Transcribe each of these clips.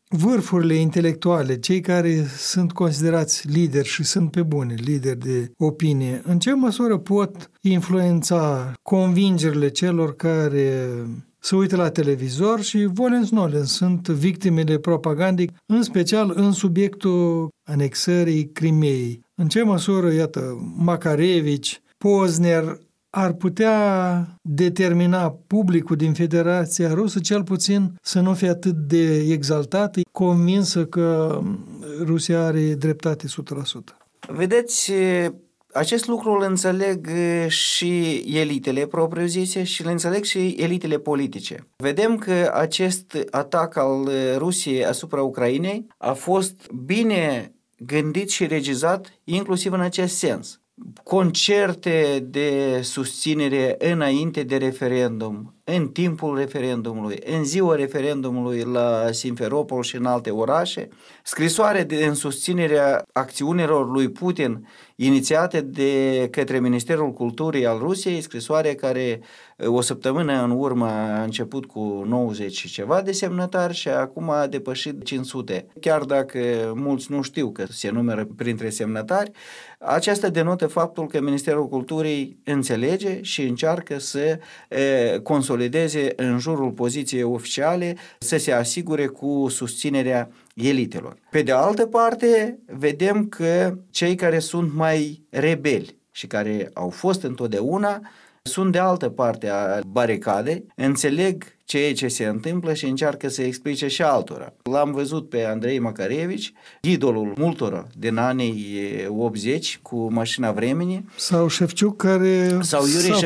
vârfurile intelectuale, cei care sunt considerați lideri și sunt pe bune, lideri de opinie, în ce măsură pot influența convingerile celor care se uită la televizor și volens-nolens sunt victimele propagandei, în special în subiectul anexării Crimeei. În ce măsură, iată, Makarevici, Pozner ar putea determina publicul din Federația Rusă, cel puțin să nu fie atât de exaltat, convinsă că Rusia are dreptate 100%. Vedeți, acest lucru îl înțeleg și elitele propriu-zise și îl înțeleg și elitele politice. Vedem că acest atac al Rusiei asupra Ucrainei a fost bine gândit și regizat inclusiv în acest sens. Concerte de susținere înainte de referendum, în timpul referendumului, în ziua referendumului la Simferopol și în alte orașe, scrisoare în susținerea acțiunilor lui Putin inițiate de către Ministerul Culturii al Rusiei, scrisoare care o săptămână în urmă a început cu 90 și ceva de semnătari și acum a depășit 500. Chiar dacă mulți nu știu că se numără printre semnătari, aceasta denotă faptul că Ministerul Culturii înțelege și încearcă să consolideze în jurul poziției oficiale, să se asigure cu susținerea elitelor. Pe de altă parte, vedem că cei care sunt mai rebeli și care au fost întotdeauna sunt de altă parte a baricadei, înțeleg ceea ce se întâmplă și încearcă să explice și altora. L-am văzut pe Andrei Makarevici, idolul multora din anii 80 cu Mașina Vremenii. Sau Șefciuc, care sau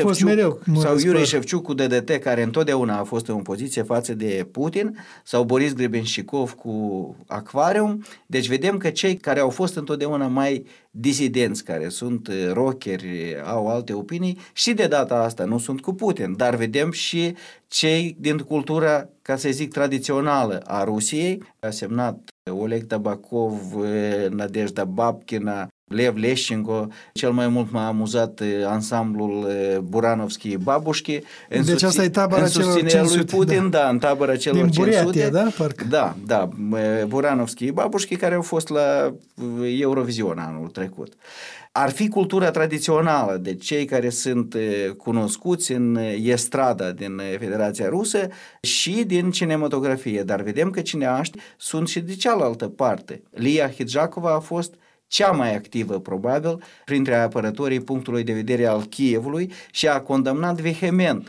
Iurie Șefciuc cu DDT, care întotdeauna a fost în opoziție față de Putin, sau Boris Grebenșikov cu Acvarium. Deci vedem că cei care au fost întotdeauna mai disidenți, care sunt rockeri, au alte opinii și de data asta nu sunt cu Putin, dar vedem și cei din cultura, ca să zic, tradițională a Rusiei. A semnat Oleg Tabakov, Nadejda Babkina, Lev Leșchenko, cel mai mult m-a amuzat ansamblul Buranovski Babușchi. Deci asta e tabăra celor 500. Lui Putin, da, în tabăra celor din 500. Bureatia, da? Parcă. Da, Buranovski Babușchi, care au fost la Eurovision anul trecut. Ar fi cultura tradițională de cei care sunt cunoscuți în estrada din Federația Rusă și din cinematografie, dar vedem că cineaști sunt și de cealaltă parte. Lia Hidjakova a fost cea mai activă, probabil, printre apărătorii punctului de vedere al Kievului și a condamnat vehement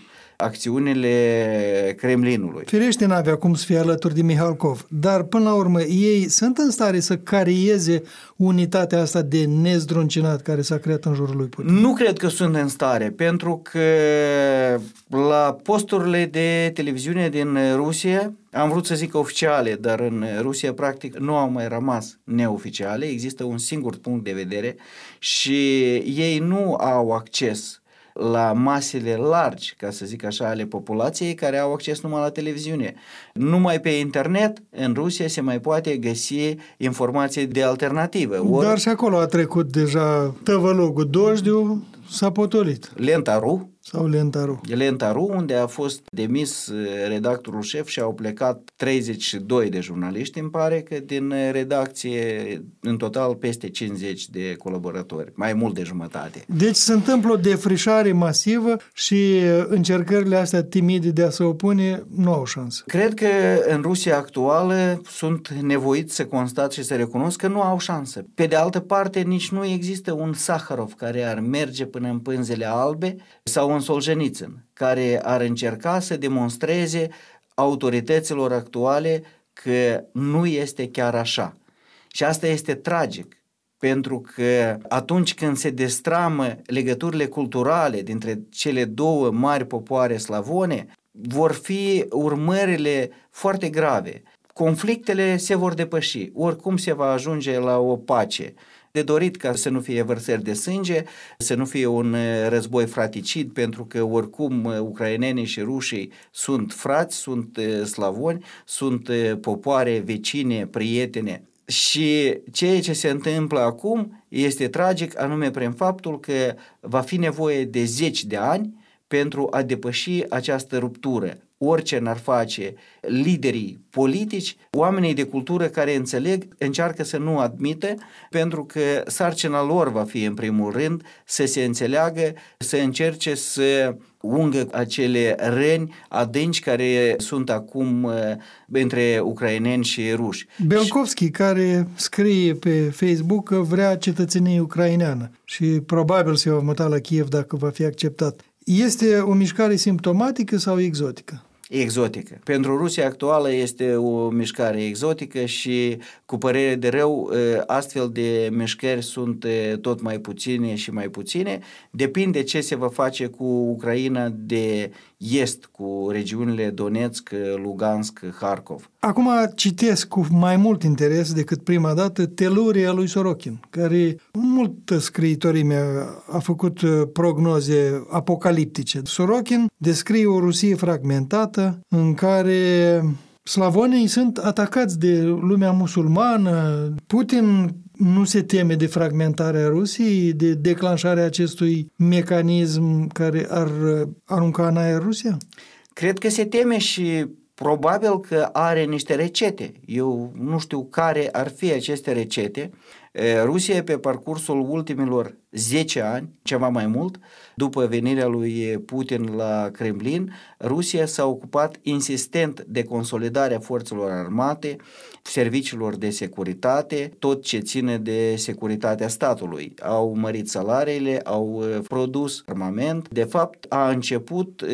acțiunile Kremlinului. Firește n-avea cum să fie alături de Mihalkov, dar până la urmă ei sunt în stare să carieze unitatea asta de nezdruncinat care s-a creat în jurul lui Putin? Nu cred că sunt în stare, pentru că la posturile de televiziune din Rusia, am vrut să zic oficiale, dar în Rusia practic nu au mai rămas neoficiale, există un singur punct de vedere și ei nu au acces la masele largi, ca să zic așa, ale populației care au acces numai la televiziune. Numai pe internet, în Rusia, se mai poate găsi informații de alternativă. Dar și acolo a trecut deja tăvălogul Dojdiu, s-a potolit. Lenta.ru sau Lenta.ru. Lenta.ru, unde a fost demis redactorul șef și au plecat 32 de jurnaliști, îmi pare că din redacție, în total peste 50 de colaboratori, mai mult de jumătate. Deci se întâmplă o defrișare masivă și încercările astea timide de a se opune nu au șansă. Cred că în Rusia actuală sunt nevoiți să constat și să recunosc că nu au șansă. Pe de altă parte, nici nu există un Saharov care ar merge până în pânzele albe sau un Solzhenitsyn, care ar încerca să demonstreze autorităților actuale că nu este chiar așa. Și asta este tragic, pentru că atunci când se destramă legăturile culturale dintre cele două mari popoare slavone, vor fi urmările foarte grave. Conflictele se vor depăși, oricum se va ajunge la o pace. De dorit ca să nu fie vărsări de sânge, să nu fie un război fraticid, pentru că oricum ucrainenii și rușii sunt frați, sunt slavoni, sunt popoare vecine, prietene. Și ceea ce se întâmplă acum este tragic, anume prin faptul că va fi nevoie de 10 de ani pentru a depăși această ruptură. orice n-ar face liderii politici, oamenii de cultură care înțeleg încearcă să nu admită, pentru că sarcina lor va fi în primul rând să se înțeleagă, să încerce să ungă acele răni adânci care sunt acum între ucraineni și ruși. Belkovski, care scrie pe Facebook că vrea cetățenie ucraineană și probabil se va muta la Kiev dacă va fi acceptat. Este o mișcare simptomatică sau exotică? Exotică. Pentru Rusia actuală este o mișcare exotică și, cu părere de rău, astfel de mișcări sunt tot mai puține și mai puține. Depinde ce se va face cu Ucraina de est, cu regiunile Donetsk, Lugansk, Harkov. Acum citesc cu mai mult interes decât prima dată teluria lui Sorokin, care multă scriitorimea a făcut prognoze apocaliptice. Sorokin descrie o Rusie fragmentată în care slavonii sunt atacați de lumea musulmană. Putin nu se teme de fragmentarea Rusiei, de declanșarea acestui mecanism care ar arunca în aer Rusia? Cred că se teme și probabil că are niște rețete. Eu nu știu care ar fi aceste rețete. Rusia, pe parcursul ultimilor 10 ani, ceva mai mult, după venirea lui Putin la Kremlin, Rusia s-a ocupat insistent de consolidarea forțelor armate, serviciilor de securitate, tot ce ține de securitatea statului. Au mărit salariile, au produs armament. De fapt, a început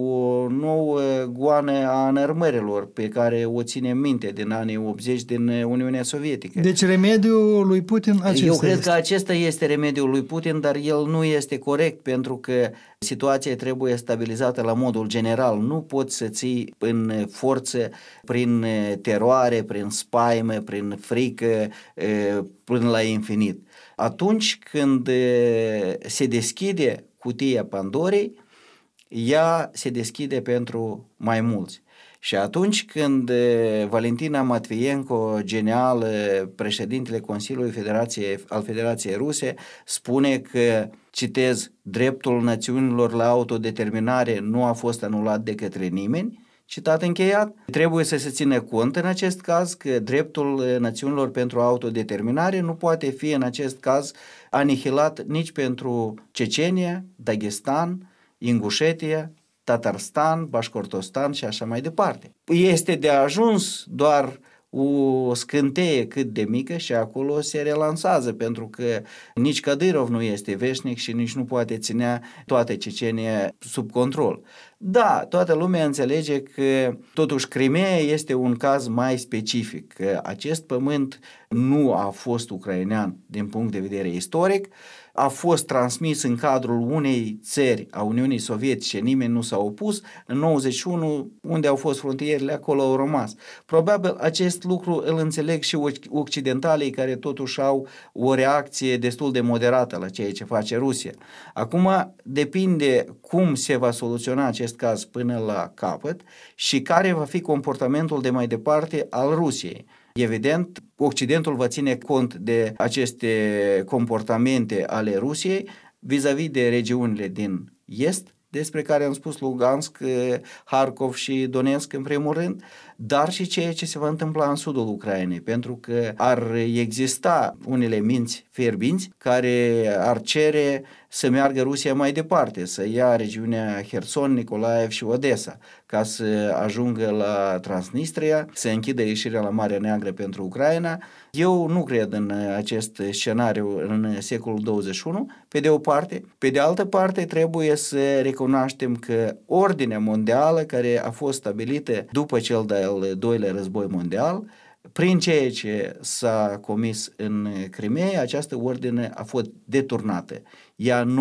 o nouă goană a înarmărilor pe care o ținem minte din anii 80 din Uniunea Sovietică. Deci remediul lui Putin acesta Eu cred este. că acesta este remediul lui Putin, dar el nu este corect, pentru că situația trebuie stabilizată la modul general. Nu poți să ții în forță prin teroare, prin spaimă, prin frică, până la infinit. Atunci când se deschide cutia Pandorei, ea se deschide pentru mai mulți. Și atunci când Valentina Matvienko, genial, președintele Consiliului al Federației Ruse, spune că, citez, dreptul națiunilor la autodeterminare nu a fost anulat de către nimeni, citat încheiat, trebuie să se țină cont în acest caz că dreptul națiunilor pentru autodeterminare nu poate fi în acest caz anihilat nici pentru Cecenia, Dagestan, Ingușetia, Tatarstan, Bașcortostan și așa mai departe. Este de ajuns doar o scânteie cât de mică și acolo se relansează, pentru că nici Kadyrov nu este veșnic și nici nu poate ținea toată Cecenia sub control. Da, toată lumea înțelege că totuși Crimea este un caz mai specific, că acest pământ nu a fost ucrainean din punct de vedere istoric, a fost transmis în cadrul unei țări a Uniunii Sovietice, nimeni nu s-a opus, în 91, unde au fost frontierele, acolo au rămas. Probabil acest lucru îl înțeleg și occidentalii, care totuși au o reacție destul de moderată la ceea ce face Rusia. Acum depinde cum se va soluționa acest caz până la capăt și care va fi comportamentul de mai departe al Rusiei. Evident, Occidentul va ține cont de aceste comportamente ale Rusiei vis-a-vis de regiunile din est, despre care am spus, Lugansk, Harkov și Donetsk în primul rând, dar și ceea ce se va întâmpla în sudul Ucrainei, pentru că ar exista unele minți fierbinți care ar cere să meargă Rusia mai departe, să ia regiunea Herson, Nicolaev și Odessa, ca să ajungă la Transnistria, să închidă ieșirea la Marea Neagră pentru Ucraina. Eu nu cred în acest scenariu în secolul 21, pe de o parte. Pe de altă parte, trebuie să recunoaștem că ordinea mondială care a fost stabilită după cel de-al doilea război mondial, prin ceea ce s-a comis în Crimea, această ordine a fost deturnată. Ea nu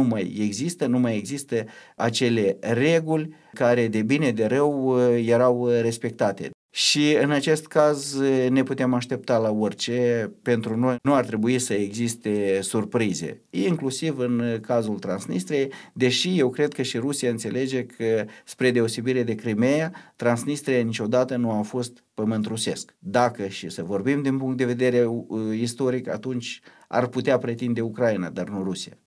mai există acele reguli care de bine de rău erau respectate. Și în acest caz ne putem aștepta la orice. Pentru noi nu ar trebui să existe surprize, inclusiv în cazul Transnistriei, deși eu cred că și Rusia înțelege că, spre deosebire de Crimea, Transnistria niciodată nu a fost pământ rusesc. Dacă și să vorbim din punct de vedere istoric, atunci ar putea pretinde Ucraina, dar nu Rusia.